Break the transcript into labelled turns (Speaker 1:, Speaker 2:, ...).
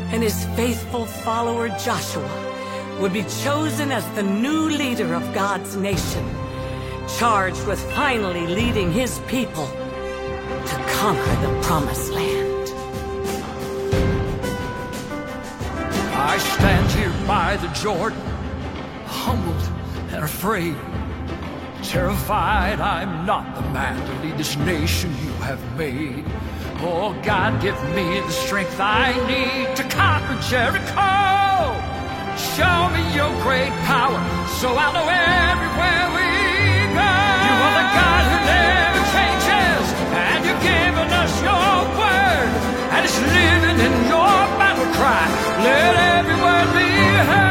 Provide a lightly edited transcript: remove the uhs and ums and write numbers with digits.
Speaker 1: and his faithful follower Joshua would be chosen as the new leader of God's nation, charged with finally leading his people to conquer the Promised Land.
Speaker 2: I stand here by the Jordan, humbled and afraid, terrified I'm not the man to lead this nation you have made. Oh, God, give me the strength I need to conquer Jericho. Show me your great power, so I'll know everywhere we go. You are the God who never changes, and you've given us your word, and it's living in your battle cry. Let every word be heard.